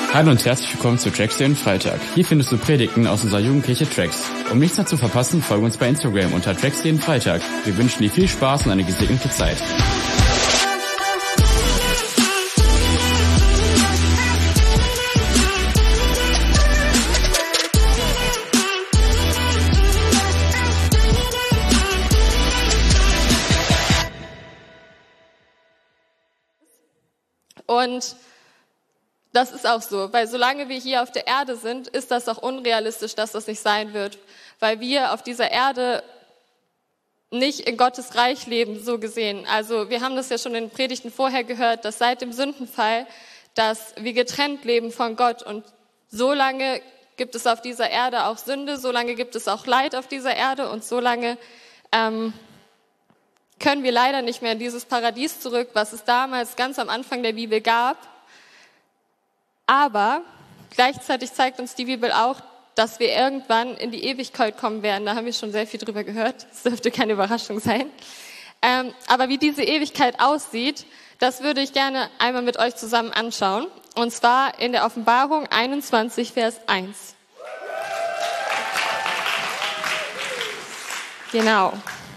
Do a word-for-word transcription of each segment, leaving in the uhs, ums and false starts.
Hallo und herzlich willkommen zu Tracks den Freitag. Hier findest du Predigten aus unserer Jugendkirche Tracks. Um nichts mehr zu verpassen, folge uns bei Instagram unter Tracks den Freitag. Wir wünschen dir viel Spaß und eine gesegnete Zeit. Und das ist auch so, weil solange wir hier auf der Erde sind, ist das auch unrealistisch, dass das nicht sein wird, weil wir auf dieser Erde nicht in Gottes Reich leben, so gesehen. Also wir haben das ja schon in den Predigten vorher gehört, dass seit dem Sündenfall, dass wir getrennt leben von Gott und so lange gibt es auf dieser Erde auch Sünde, so lange gibt es auch Leid auf dieser Erde und so lange ähm, können wir leider nicht mehr in dieses Paradies zurück, was es damals ganz am Anfang der Bibel gab. Aber gleichzeitig zeigt uns die Bibel auch, dass wir irgendwann in die Ewigkeit kommen werden. Da haben wir schon sehr viel drüber gehört. Das dürfte keine Überraschung sein. Ähm, aber wie diese Ewigkeit aussieht, das würde ich gerne einmal mit euch zusammen anschauen. Und zwar in der Offenbarung einundzwanzig, Vers eins. Genau.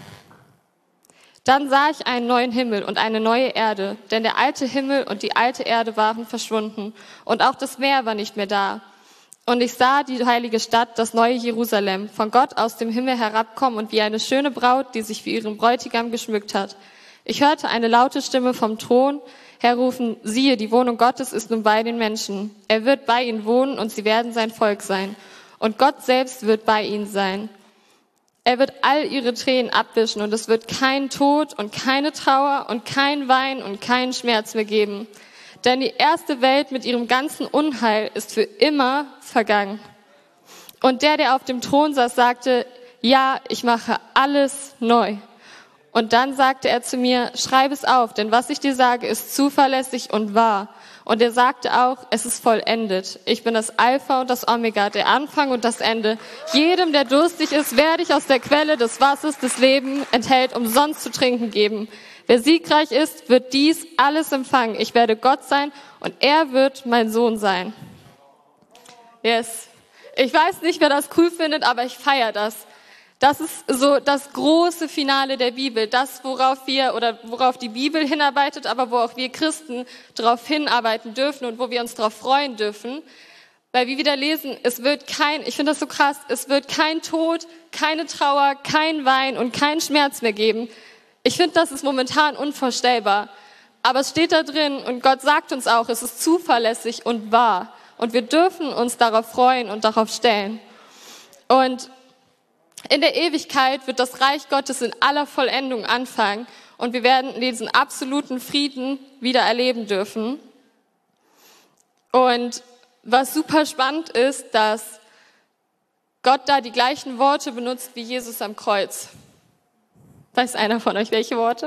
Dann sah ich einen neuen Himmel und eine neue Erde, denn der alte Himmel und die alte Erde waren verschwunden und auch das Meer war nicht mehr da. Und ich sah die heilige Stadt, das neue Jerusalem, von Gott aus dem Himmel herabkommen und wie eine schöne Braut, die sich für ihren Bräutigam geschmückt hat. Ich hörte eine laute Stimme vom Thron herrufen, siehe, die Wohnung Gottes ist nun bei den Menschen. Er wird bei ihnen wohnen und sie werden sein Volk sein. Und Gott selbst wird bei ihnen sein. Er wird all ihre Tränen abwischen und es wird kein Tod und keine Trauer und kein Wein und keinen Schmerz mehr geben. Denn die erste Welt mit ihrem ganzen Unheil ist für immer vergangen. Und der, der auf dem Thron saß, sagte, ja, ich mache alles neu. Und dann sagte er zu mir, schreib es auf, denn was ich dir sage, ist zuverlässig und wahr. Und er sagte auch, es ist vollendet. Ich bin das Alpha und das Omega, der Anfang und das Ende. Jedem, der durstig ist, werde ich aus der Quelle des Wassers des Lebens enthält, umsonst zu trinken geben. Wer siegreich ist, wird dies alles empfangen. Ich werde Gott sein und er wird mein Sohn sein. Yes. Ich weiß nicht, wer das cool findet, aber ich feiere das. Das ist so das große Finale der Bibel, das, worauf wir oder worauf die Bibel hinarbeitet, aber wo auch wir Christen darauf hinarbeiten dürfen und wo wir uns darauf freuen dürfen. Weil wir wieder lesen, es wird kein, ich finde das so krass, es wird kein Tod, keine Trauer, kein Wein und kein Schmerz mehr geben. Ich finde, das ist momentan unvorstellbar. Aber es steht da drin und Gott sagt uns auch, es ist zuverlässig und wahr. Und wir dürfen uns darauf freuen und darauf stellen. Und in der Ewigkeit wird das Reich Gottes in aller Vollendung anfangen und wir werden diesen absoluten Frieden wieder erleben dürfen. Und was super spannend ist, dass Gott da die gleichen Worte benutzt wie Jesus am Kreuz. Weiß einer von euch welche Worte?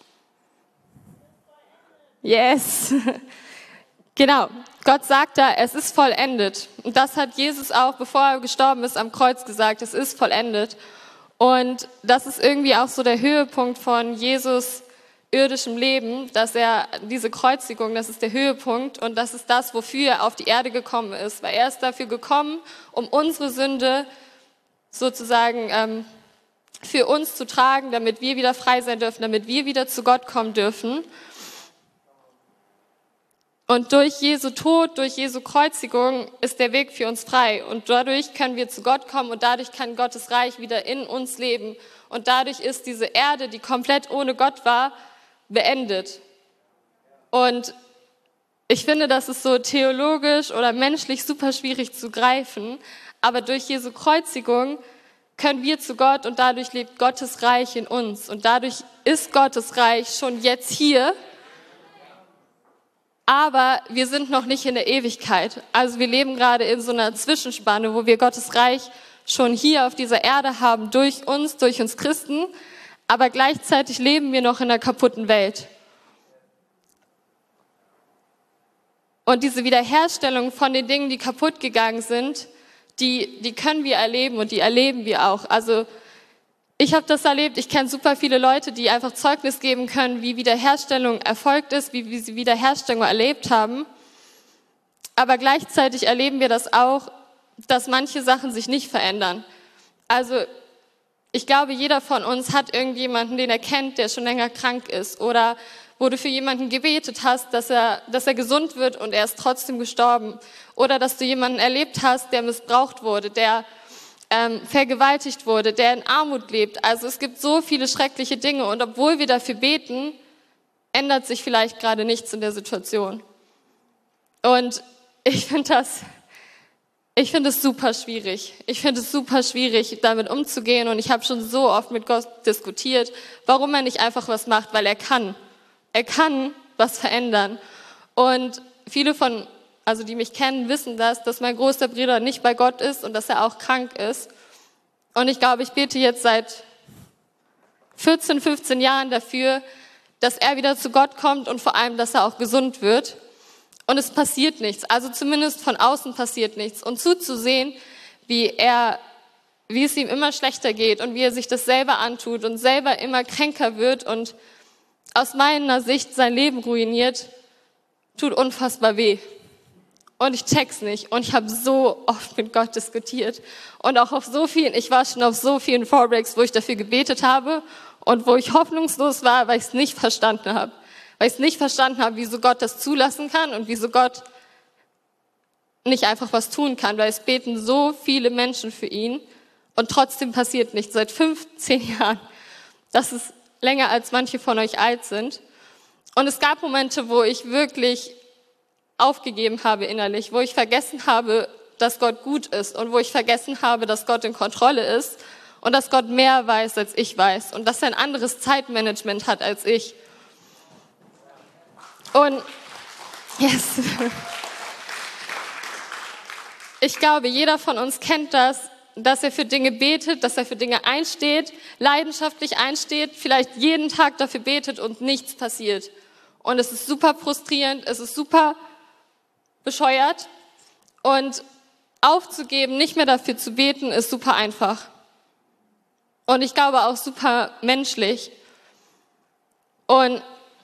Yes! Genau. Gott sagt da, es ist vollendet. Und das hat Jesus auch, bevor er gestorben ist, am Kreuz gesagt, es ist vollendet. Und das ist irgendwie auch so der Höhepunkt von Jesus irdischem Leben, dass er diese Kreuzigung, das ist der Höhepunkt und das ist das, wofür er auf die Erde gekommen ist. Weil er ist dafür gekommen, um unsere Sünde sozusagen ähm, für uns zu tragen, damit wir wieder frei sein dürfen, damit wir wieder zu Gott kommen dürfen. Und durch Jesu Tod, durch Jesu Kreuzigung ist der Weg für uns frei. Und dadurch können wir zu Gott kommen und dadurch kann Gottes Reich wieder in uns leben. Und dadurch ist diese Erde, die komplett ohne Gott war, beendet. Und ich finde, das ist so theologisch oder menschlich super schwierig zu greifen. Aber durch Jesu Kreuzigung können wir zu Gott und dadurch lebt Gottes Reich in uns. Und dadurch ist Gottes Reich schon jetzt hier. Aber wir sind noch nicht in der Ewigkeit. Also wir leben gerade in so einer Zwischenspanne, wo wir Gottes Reich schon hier auf dieser Erde haben, durch uns, durch uns Christen. Aber gleichzeitig leben wir noch in einer kaputten Welt. Und diese Wiederherstellung von den Dingen, die kaputt gegangen sind, die, die können wir erleben und die erleben wir auch. Also ich habe das erlebt, ich kenne super viele Leute, die einfach Zeugnis geben können, wie Wiederherstellung erfolgt ist, wie, wie sie Wiederherstellung erlebt haben. Aber gleichzeitig erleben wir das auch, dass manche Sachen sich nicht verändern. Also ich glaube, jeder von uns hat irgendjemanden, den er kennt, der schon länger krank ist, oder wo du für jemanden gebetet hast, dass er, dass er gesund wird und er ist trotzdem gestorben. Oder dass du jemanden erlebt hast, der missbraucht wurde, der ähm, vergewaltigt wurde, der in Armut lebt. Also es gibt so viele schreckliche Dinge und obwohl wir dafür beten, ändert sich vielleicht gerade nichts in der Situation. Und ich finde das, ich finde es super schwierig. Ich finde es super schwierig, damit umzugehen und ich habe schon so oft mit Gott diskutiert, warum er nicht einfach was macht, weil er kann. Er kann was verändern. Und viele von, also die mich kennen, wissen das, dass mein großer Bruder nicht bei Gott ist und dass er auch krank ist. Und ich glaube, ich bete jetzt seit vierzehn, fünfzehn Jahren dafür, dass er wieder zu Gott kommt und vor allem, dass er auch gesund wird. Und es passiert nichts. Also zumindest von außen passiert nichts. Und zuzusehen, wie er, wie es ihm immer schlechter geht und wie er sich das selber antut und selber immer kränker wird und aus meiner Sicht sein Leben ruiniert, tut unfassbar weh. Und ich check's nicht. Und ich habe so oft mit Gott diskutiert. Und auch auf so vielen, ich war schon auf so vielen Vorbreaks, wo ich dafür gebetet habe und wo ich hoffnungslos war, weil ich es nicht verstanden habe. Weil ich es nicht verstanden habe, wieso Gott das zulassen kann und wieso Gott nicht einfach was tun kann. Weil es beten so viele Menschen für ihn und trotzdem passiert nichts. Seit fünfzehn Jahren. Das ist länger als manche von euch alt sind. Und es gab Momente, wo ich wirklich aufgegeben habe innerlich, wo ich vergessen habe, dass Gott gut ist und wo ich vergessen habe, dass Gott in Kontrolle ist und dass Gott mehr weiß, als ich weiß und dass er ein anderes Zeitmanagement hat als ich. Und yes. Ich glaube, jeder von uns kennt das, dass er für Dinge betet, dass er für Dinge einsteht, leidenschaftlich einsteht, vielleicht jeden Tag dafür betet und nichts passiert. Und es ist super frustrierend, es ist super bescheuert und aufzugeben, nicht mehr dafür zu beten, ist super einfach. Und ich glaube auch super menschlich. Und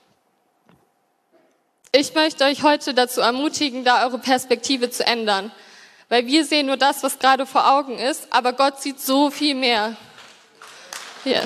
ich möchte euch heute dazu ermutigen, da eure Perspektive zu ändern. Weil wir sehen nur das, was gerade vor Augen ist, aber Gott sieht so viel mehr. Yes.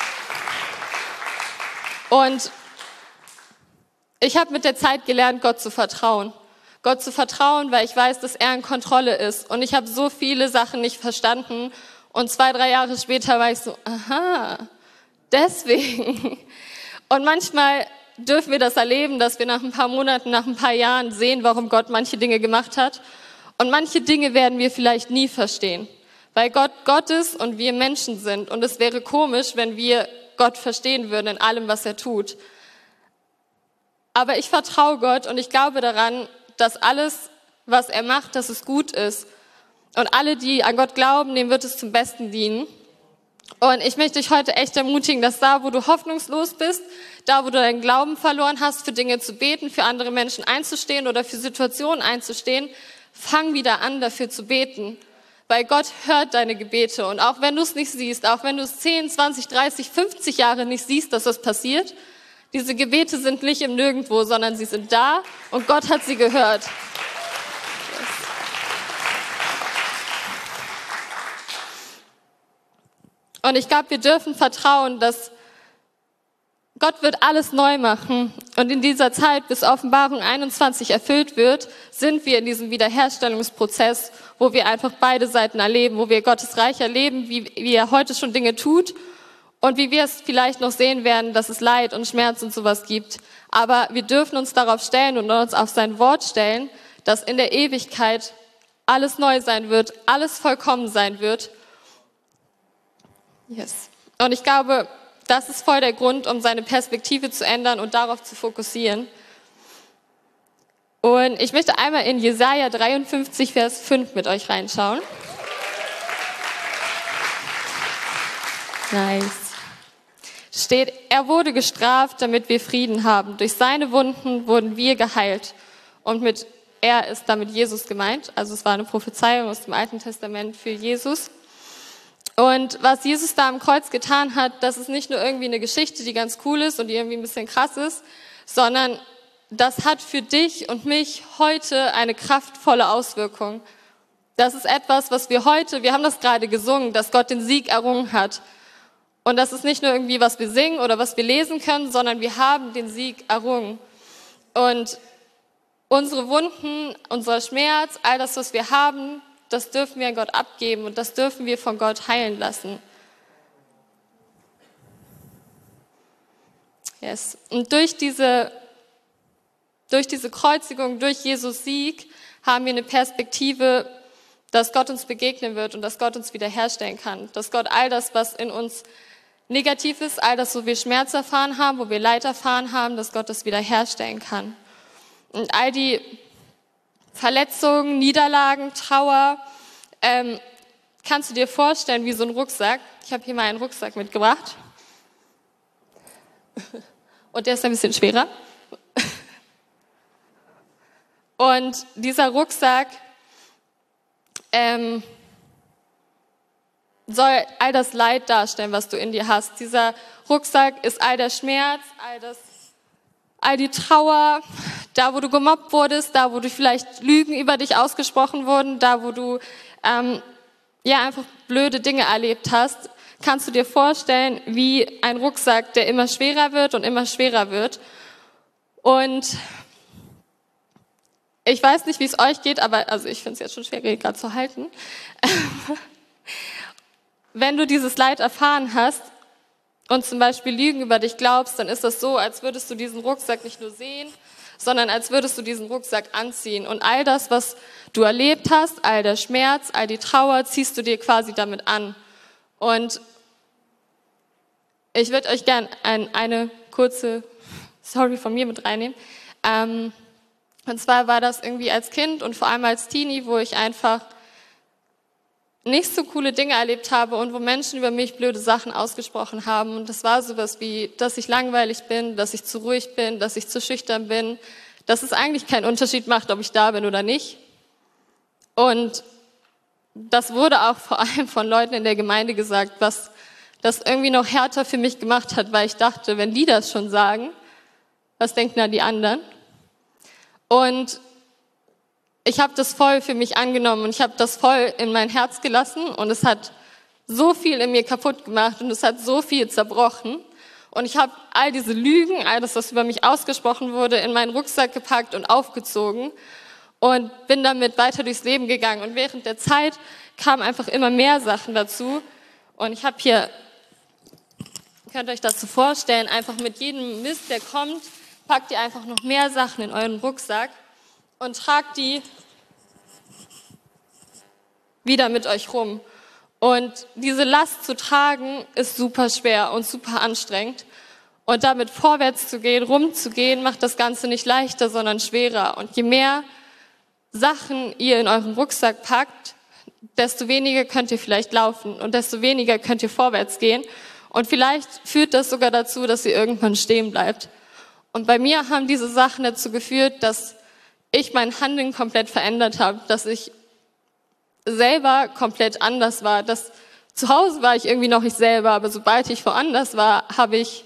Und ich habe mit der Zeit gelernt, Gott zu vertrauen. Gott zu vertrauen, weil ich weiß, dass er in Kontrolle ist. Und ich habe so viele Sachen nicht verstanden. Und zwei, drei Jahre später war ich so, aha, deswegen. Und manchmal dürfen wir das erleben, dass wir nach ein paar Monaten, nach ein paar Jahren sehen, warum Gott manche Dinge gemacht hat. Und manche Dinge werden wir vielleicht nie verstehen, weil Gott Gott ist und wir Menschen sind. Und es wäre komisch, wenn wir Gott verstehen würden in allem, was er tut. Aber ich vertraue Gott und ich glaube daran, dass alles, was er macht, dass es gut ist. Und alle, die an Gott glauben, denen wird es zum Besten dienen. Und ich möchte dich heute echt ermutigen, dass da, wo du hoffnungslos bist, da, wo du deinen Glauben verloren hast, für Dinge zu beten, für andere Menschen einzustehen oder für Situationen einzustehen, fang wieder an, dafür zu beten, weil Gott hört deine Gebete. Und auch wenn du es nicht siehst, auch wenn du es zehn, zwanzig, dreißig, fünfzig Jahre nicht siehst, dass das passiert, diese Gebete sind nicht im Nirgendwo, sondern sie sind da und Gott hat sie gehört. Und ich glaube, wir dürfen vertrauen, dass Gott wird alles neu machen. Und in dieser Zeit, bis Offenbarung einundzwanzig erfüllt wird, sind wir in diesem Wiederherstellungsprozess, wo wir einfach beide Seiten erleben, wo wir Gottes Reich erleben, wie, wie er heute schon Dinge tut und wie wir es vielleicht noch sehen werden, dass es Leid und Schmerz und sowas gibt. Aber wir dürfen uns darauf stellen und uns auf sein Wort stellen, dass in der Ewigkeit alles neu sein wird, alles vollkommen sein wird. Yes. Und ich glaube, das ist voll der Grund, um seine Perspektive zu ändern und darauf zu fokussieren. Und ich möchte einmal in Jesaja dreiundfünfzig, Vers fünf mit euch reinschauen. Nice. Steht, er wurde gestraft, damit wir Frieden haben. Durch seine Wunden wurden wir geheilt. Und mit er ist damit Jesus gemeint. Also es war eine Prophezeiung aus dem Alten Testament für Jesus. Und was Jesus da am Kreuz getan hat, das ist nicht nur irgendwie eine Geschichte, die ganz cool ist und die irgendwie ein bisschen krass ist, sondern das hat für dich und mich heute eine kraftvolle Auswirkung. Das ist etwas, was wir heute, wir haben das gerade gesungen, dass Gott den Sieg errungen hat. Und das ist nicht nur irgendwie, was wir singen oder was wir lesen können, sondern wir haben den Sieg errungen. Und unsere Wunden, unser Schmerz, all das, was wir haben, das dürfen wir an Gott abgeben und das dürfen wir von Gott heilen lassen. Yes. Und durch diese, durch diese Kreuzigung, durch Jesus Sieg, haben wir eine Perspektive, dass Gott uns begegnen wird und dass Gott uns wiederherstellen kann. Dass Gott all das, was in uns negativ ist, all das, wo wir Schmerz erfahren haben, wo wir Leid erfahren haben, dass Gott das wiederherstellen kann. Und all die Verletzungen, Niederlagen, Trauer, ähm, kannst du dir vorstellen wie so ein Rucksack. Ich habe hier mal einen Rucksack mitgebracht. Und der ist ein bisschen schwerer. Und dieser Rucksack ähm, soll all das Leid darstellen, was du in dir hast. Dieser Rucksack ist all der Schmerz, all das, all die Trauer, da wo du gemobbt wurdest, da wo du vielleicht Lügen über dich ausgesprochen wurden, da wo du ähm, ja einfach blöde Dinge erlebt hast, kannst du dir vorstellen, wie ein Rucksack, der immer schwerer wird und immer schwerer wird. Und ich weiß nicht, wie es euch geht, aber also ich finde es jetzt schon schwer, gerade zu halten. Wenn du dieses Leid erfahren hast und zum Beispiel Lügen über dich glaubst, dann ist das so, als würdest du diesen Rucksack nicht nur sehen, sondern als würdest du diesen Rucksack anziehen. Und all das, was du erlebt hast, all der Schmerz, all die Trauer, ziehst du dir quasi damit an. Und ich würde euch gern ein, eine kurze Story von mir mit reinnehmen. Ähm, und zwar war das irgendwie als Kind und vor allem als Teenie, wo ich einfach nicht so coole Dinge erlebt habe und wo Menschen über mich blöde Sachen ausgesprochen haben. Und das war sowas wie, dass ich langweilig bin, dass ich zu ruhig bin, dass ich zu schüchtern bin, dass es eigentlich keinen Unterschied macht, ob ich da bin oder nicht. Und das wurde auch vor allem von Leuten in der Gemeinde gesagt, was das irgendwie noch härter für mich gemacht hat, weil ich dachte, wenn die das schon sagen, was denken dann die anderen? Und ich habe das voll für mich angenommen und ich habe das voll in mein Herz gelassen und es hat so viel in mir kaputt gemacht und es hat so viel zerbrochen. Und ich habe all diese Lügen, all das, was über mich ausgesprochen wurde, in meinen Rucksack gepackt und aufgezogen und bin damit weiter durchs Leben gegangen. Und während der Zeit kamen einfach immer mehr Sachen dazu. Und ich habe hier, ihr könnt euch das so vorstellen, einfach mit jedem Mist, der kommt, packt ihr einfach noch mehr Sachen in euren Rucksack und tragt die wieder mit euch rum. Und diese Last zu tragen ist super schwer und super anstrengend. Und damit vorwärts zu gehen, rumzugehen, macht das Ganze nicht leichter, sondern schwerer. Und je mehr Sachen ihr in euren Rucksack packt, desto weniger könnt ihr vielleicht laufen und desto weniger könnt ihr vorwärts gehen. Und vielleicht führt das sogar dazu, dass ihr irgendwann stehen bleibt. Und bei mir haben diese Sachen dazu geführt, dass ich mein Handeln komplett verändert habe, dass ich selber komplett anders war. Dass zu Hause war ich irgendwie noch ich selber, aber sobald ich woanders war, habe ich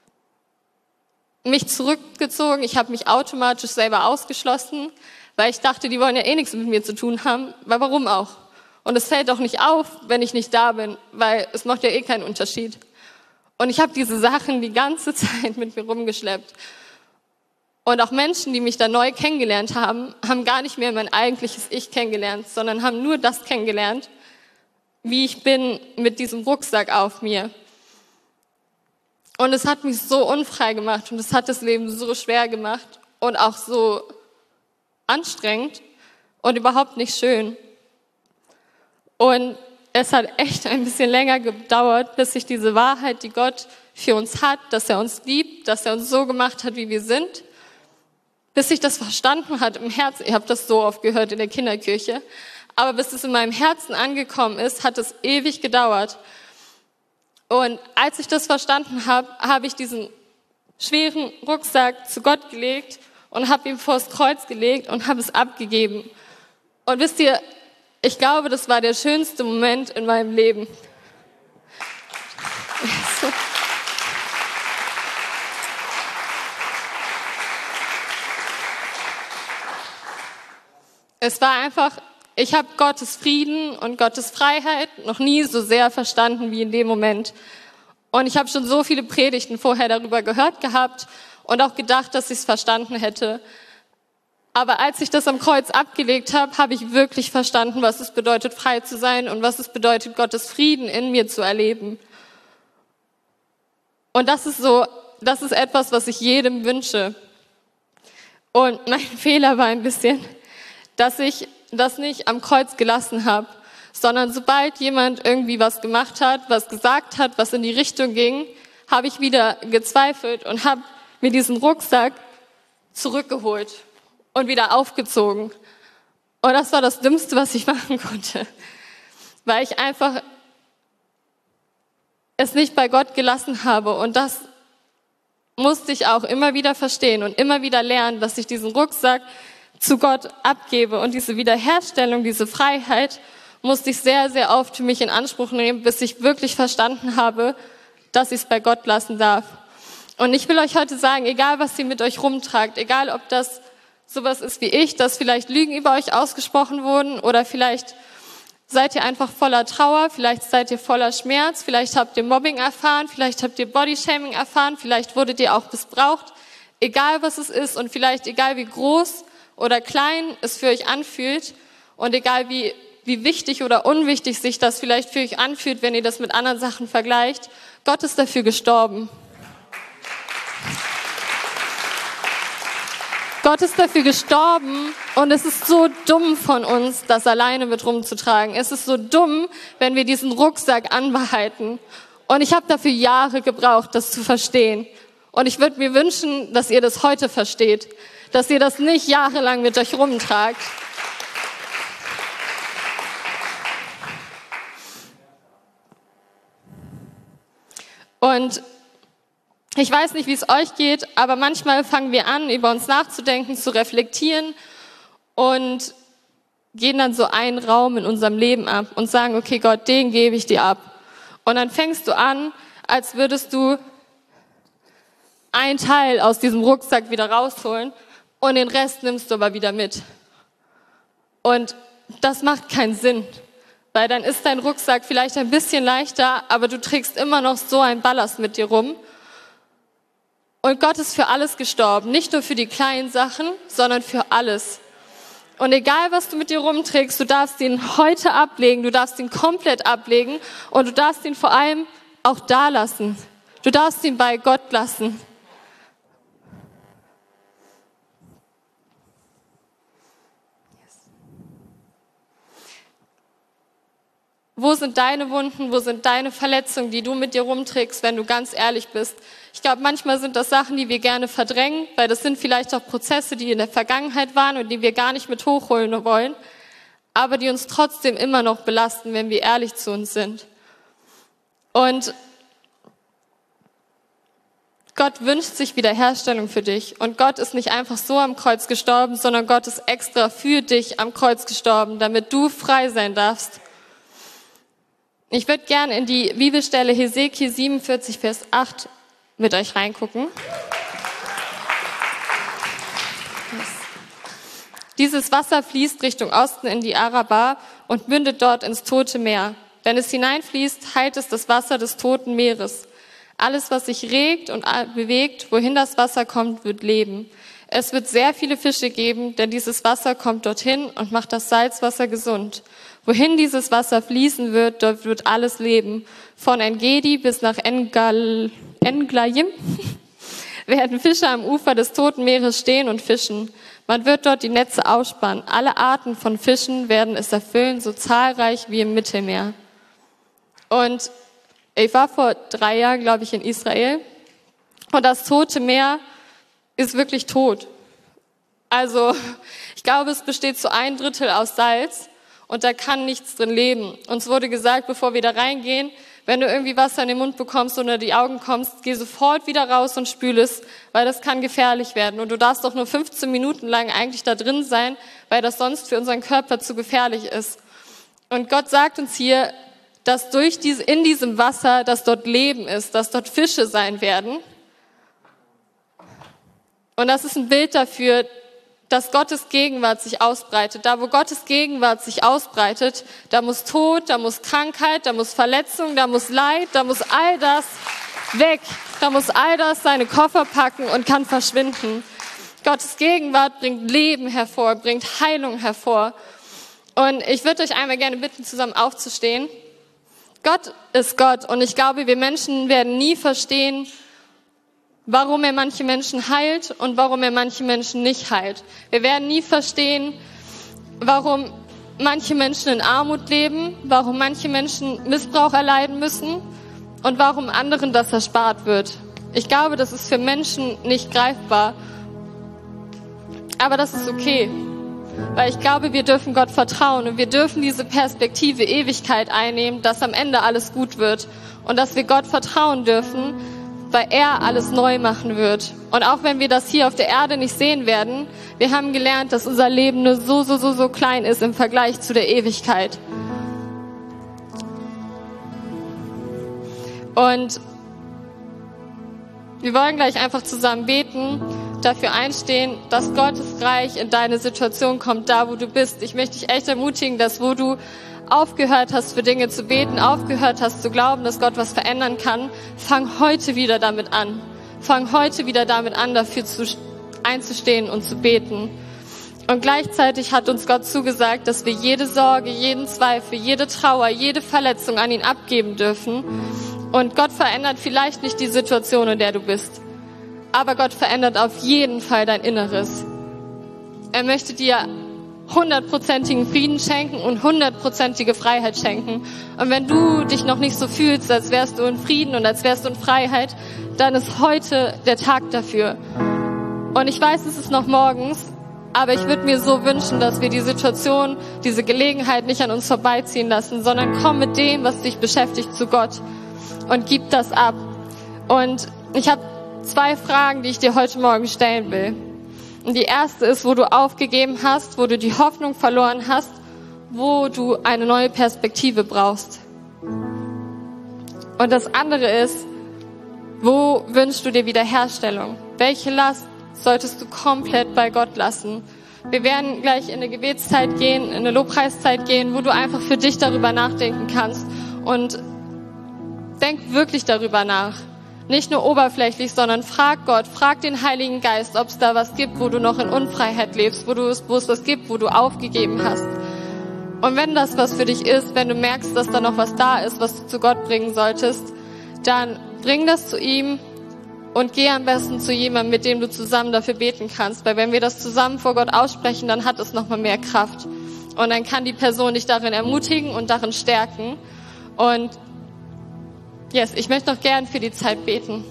mich zurückgezogen. Ich habe mich automatisch selber ausgeschlossen, weil ich dachte, die wollen ja eh nichts mit mir zu tun haben. Weil warum auch? Und es fällt auch nicht auf, wenn ich nicht da bin, weil es macht ja eh keinen Unterschied. Und ich habe diese Sachen die ganze Zeit mit mir rumgeschleppt. Und auch Menschen, die mich da neu kennengelernt haben, haben gar nicht mehr mein eigentliches Ich kennengelernt, sondern haben nur das kennengelernt, wie ich bin mit diesem Rucksack auf mir. Und es hat mich so unfrei gemacht und es hat das Leben so schwer gemacht und auch so anstrengend und überhaupt nicht schön. Und es hat echt ein bisschen länger gedauert, bis ich diese Wahrheit, die Gott für uns hat, dass er uns liebt, dass er uns so gemacht hat, wie wir sind, bis ich das verstanden hat im Herzen. Ihr habt das so oft gehört in der Kinderkirche. Aber bis es in meinem Herzen angekommen ist, hat es ewig gedauert. Und als ich das verstanden habe, habe ich diesen schweren Rucksack zu Gott gelegt und habe ihn vors Kreuz gelegt und habe es abgegeben. Und wisst ihr, ich glaube, das war der schönste Moment in meinem Leben. So. es war einfach, ich habe Gottes Frieden und Gottes Freiheit noch nie so sehr verstanden wie in dem Moment. Und ich habe schon so viele Predigten vorher darüber gehört gehabt und auch gedacht, dass ich es verstanden hätte. Aber als ich das am Kreuz abgelegt habe, habe ich wirklich verstanden, was es bedeutet, frei zu sein und was es bedeutet, Gottes Frieden in mir zu erleben. Und das ist so, das ist etwas, was ich jedem wünsche. Und mein Fehler war ein bisschen, dass ich das nicht am Kreuz gelassen habe, sondern sobald jemand irgendwie was gemacht hat, was gesagt hat, was in die Richtung ging, habe ich wieder gezweifelt und habe mir diesen Rucksack zurückgeholt und wieder aufgezogen. Und das war das Dümmste, was ich machen konnte, weil ich einfach es nicht bei Gott gelassen habe. Und das musste ich auch immer wieder verstehen und immer wieder lernen, dass ich diesen Rucksack zu Gott abgebe. Und diese Wiederherstellung, diese Freiheit musste ich sehr, sehr oft für mich in Anspruch nehmen, bis ich wirklich verstanden habe, dass ich es bei Gott lassen darf. Und ich will euch heute sagen, egal was ihr mit euch rumtragt, egal ob das sowas ist wie ich, dass vielleicht Lügen über euch ausgesprochen wurden oder vielleicht seid ihr einfach voller Trauer, vielleicht seid ihr voller Schmerz, vielleicht habt ihr Mobbing erfahren, vielleicht habt ihr Bodyshaming erfahren, vielleicht wurdet ihr auch missbraucht, egal was es ist und vielleicht egal wie groß oder klein es für euch anfühlt und egal wie, wie wichtig oder unwichtig sich das vielleicht für euch anfühlt, wenn ihr das mit anderen Sachen vergleicht, Gott ist dafür gestorben. Gott ist dafür gestorben und es ist so dumm von uns, das alleine mit rumzutragen. Es ist so dumm, wenn wir diesen Rucksack anbehalten. Und ich habe dafür Jahre gebraucht, das zu verstehen. Und ich würde mir wünschen, dass ihr das heute versteht, dass ihr das nicht jahrelang mit euch rumtragt. Und ich weiß nicht, wie es euch geht, aber manchmal fangen wir an, über uns nachzudenken, zu reflektieren und gehen dann so einen Raum in unserem Leben ab und sagen, okay Gott, den gebe ich dir ab. Und dann fängst du an, als würdest du einen Teil aus diesem Rucksack wieder rausholen und den Rest nimmst du aber wieder mit. Und das macht keinen Sinn, weil dann ist dein Rucksack vielleicht ein bisschen leichter, aber du trägst immer noch so einen Ballast mit dir rum. Und Gott ist für alles gestorben, nicht nur für die kleinen Sachen, sondern für alles. Und egal, was du mit dir rumträgst, du darfst ihn heute ablegen, du darfst ihn komplett ablegen und du darfst ihn vor allem auch da lassen. Du darfst ihn bei Gott lassen. Wo sind deine Wunden, wo sind deine Verletzungen, die du mit dir rumträgst, wenn du ganz ehrlich bist? Ich glaube, manchmal sind das Sachen, die wir gerne verdrängen, weil das sind vielleicht auch Prozesse, die in der Vergangenheit waren und die wir gar nicht mit hochholen wollen, aber die uns trotzdem immer noch belasten, wenn wir ehrlich zu uns sind. Und Gott wünscht sich Wiederherstellung für dich. Und Gott ist nicht einfach so am Kreuz gestorben, sondern Gott ist extra für dich am Kreuz gestorben, damit du frei sein darfst. Ich würde gerne in die Bibelstelle Hesekiel siebenundvierzig, Vers acht mit euch reingucken. Dieses Wasser fließt Richtung Osten in die Araba und mündet dort ins Tote Meer. Wenn es hineinfließt, heilt es das Wasser des Toten Meeres. Alles, was sich regt und bewegt, wohin das Wasser kommt, wird leben. Es wird sehr viele Fische geben, denn dieses Wasser kommt dorthin und macht das Salzwasser gesund. Wohin dieses Wasser fließen wird, dort wird alles leben. Von En-Gedi bis nach Engal, Englayim werden Fische am Ufer des Toten Meeres stehen und fischen. Man wird dort die Netze ausspannen. Alle Arten von Fischen werden es erfüllen, so zahlreich wie im Mittelmeer. Und ich war vor drei Jahren, glaube ich, in Israel. Und das Tote Meer ist wirklich tot. Also ich glaube, es besteht zu ein Drittel aus Salz und da kann nichts drin leben. Uns wurde gesagt, bevor wir da reingehen, wenn du irgendwie Wasser in den Mund bekommst oder die Augen kommst, geh sofort wieder raus und spül es, weil das kann gefährlich werden. Und du darfst doch nur fünfzehn Minuten lang eigentlich da drin sein, weil das sonst für unseren Körper zu gefährlich ist. Und Gott sagt uns hier, dass durch diese, in diesem Wasser, dass dort Leben ist, dass dort Fische sein werden. Und das ist ein Bild dafür, dass Gottes Gegenwart sich ausbreitet. Da, wo Gottes Gegenwart sich ausbreitet, da muss Tod, da muss Krankheit, da muss Verletzung, da muss Leid, da muss all das weg. Da muss all das seine Koffer packen und kann verschwinden. Gottes Gegenwart bringt Leben hervor, bringt Heilung hervor. Und ich würde euch einmal gerne bitten, zusammen aufzustehen. Gott ist Gott und ich glaube, wir Menschen werden nie verstehen, warum er manche Menschen heilt und warum er manche Menschen nicht heilt. Wir werden nie verstehen, warum manche Menschen in Armut leben, warum manche Menschen Missbrauch erleiden müssen und warum anderen das erspart wird. Ich glaube, das ist für Menschen nicht greifbar. Aber das ist okay, weil ich glaube, wir dürfen Gott vertrauen und wir dürfen diese Perspektive Ewigkeit einnehmen, dass am Ende alles gut wird und dass wir Gott vertrauen dürfen, weil er alles neu machen wird. Und auch wenn wir das hier auf der Erde nicht sehen werden, wir haben gelernt, dass unser Leben nur so, so, so, so klein ist im Vergleich zu der Ewigkeit. Und wir wollen gleich einfach zusammen beten, dafür einstehen, dass Gottes Reich in deine Situation kommt, da wo du bist. Ich möchte dich echt ermutigen, dass wo du aufgehört hast, für Dinge zu beten, aufgehört hast zu glauben, dass Gott was verändern kann, fang heute wieder damit an. Fang heute wieder damit an, dafür zu, einzustehen und zu beten. Und gleichzeitig hat uns Gott zugesagt, dass wir jede Sorge, jeden Zweifel, jede Trauer, jede Verletzung an ihn abgeben dürfen. Und Gott verändert vielleicht nicht die Situation, in der du bist. Aber Gott verändert auf jeden Fall dein Inneres. Er möchte dir hundertprozentigen Frieden schenken und hundertprozentige Freiheit schenken. Und wenn du dich noch nicht so fühlst, als wärst du in Frieden und als wärst du in Freiheit, dann ist heute der Tag dafür. Und ich weiß, es ist noch morgens, aber ich würde mir so wünschen, dass wir die Situation, diese Gelegenheit nicht an uns vorbeiziehen lassen, sondern komm mit dem, was dich beschäftigt, zu Gott und gib das ab. Und ich habe zwei Fragen, die ich dir heute Morgen stellen will. Und die erste ist, wo du aufgegeben hast, wo du die Hoffnung verloren hast, wo du eine neue Perspektive brauchst. Und das andere ist, wo wünschst du dir Wiederherstellung? Welche Last solltest du komplett bei Gott lassen? Wir werden gleich in eine Gebetszeit gehen, in eine Lobpreiszeit gehen, wo du einfach für dich darüber nachdenken kannst. Und denk wirklich darüber nach. Nicht nur oberflächlich, sondern frag Gott, frag den Heiligen Geist, ob es da was gibt, wo du noch in Unfreiheit lebst, wo, du, wo es was gibt, wo du aufgegeben hast. Und wenn das was für dich ist, wenn du merkst, dass da noch was da ist, was du zu Gott bringen solltest, dann bring das zu ihm und geh am besten zu jemandem, mit dem du zusammen dafür beten kannst. Weil wenn wir das zusammen vor Gott aussprechen, dann hat es nochmal mehr Kraft. Und dann kann die Person dich darin ermutigen und darin stärken. Und yes, ich möchte noch gern für die Zeit beten.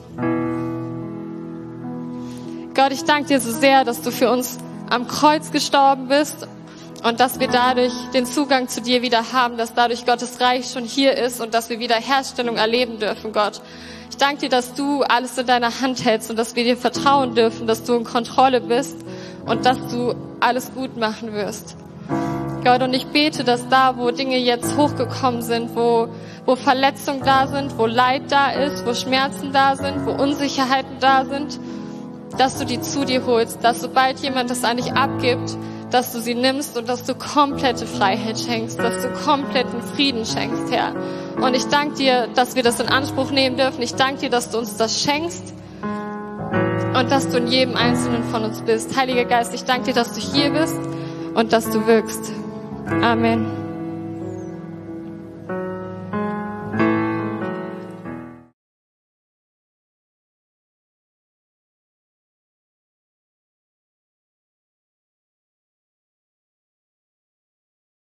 Gott, ich danke dir so sehr, dass du für uns am Kreuz gestorben bist und dass wir dadurch den Zugang zu dir wieder haben, dass dadurch Gottes Reich schon hier ist und dass wir Wiederherstellung erleben dürfen, Gott. Ich danke dir, dass du alles in deiner Hand hältst und dass wir dir vertrauen dürfen, dass du in Kontrolle bist und dass du alles gut machen wirst. Gott, und ich bete, dass da, wo Dinge jetzt hochgekommen sind, wo, wo Verletzungen da sind, wo Leid da ist, wo Schmerzen da sind, wo Unsicherheiten da sind, dass du die zu dir holst, dass sobald jemand das an dich abgibt, dass du sie nimmst und dass du komplette Freiheit schenkst, dass du kompletten Frieden schenkst, Herr. Und ich danke dir, dass wir das in Anspruch nehmen dürfen. Ich danke dir, dass du uns das schenkst und dass du in jedem Einzelnen von uns bist. Heiliger Geist, ich danke dir, dass du hier bist und dass du wirkst. Amen.